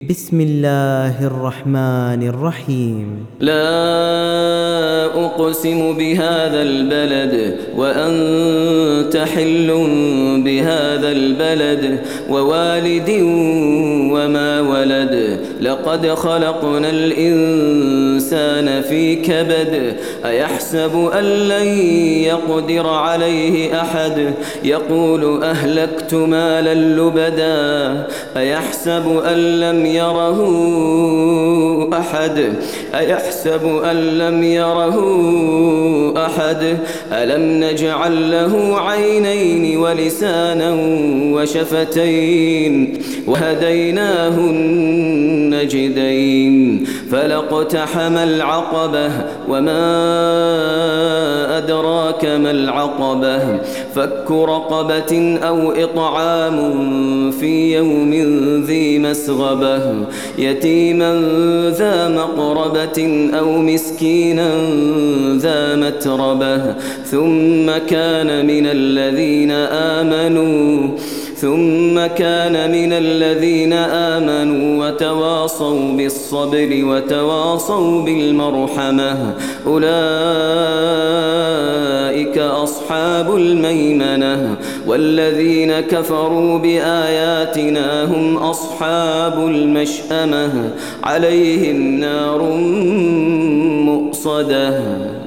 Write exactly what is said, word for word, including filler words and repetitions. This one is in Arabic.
بسم الله الرحمن الرحيم. لا أقسم بهذا البلد وأنت حل بهذا البلد ووالد وما ولد لقد خلقنا الإنسان في كبد أيحسب أن لن يقدر عليه أحد يقول أهلكت مالا لبدا أيحسب أن لم يره أحد أيحسب أن لم يره أحد ألم نجعل له عينين ولسانا وشفتين وهديناه النجدين فلاقتحم العقبة وما أدراك ما العقبة فك رقبة أو إطعام في يوم ذي مسغبة يتيما ذا مقربة أو مسكينا ذا متربة ثم كان من الذين آمنوا ثم كان من الذين آمنوا وتواصوا بالصبر وتواصوا بالمرحمة أولئك أصحاب الميمنة والذين كفروا بآياتنا هم أصحاب المشأمة عليهم نار مؤصدة.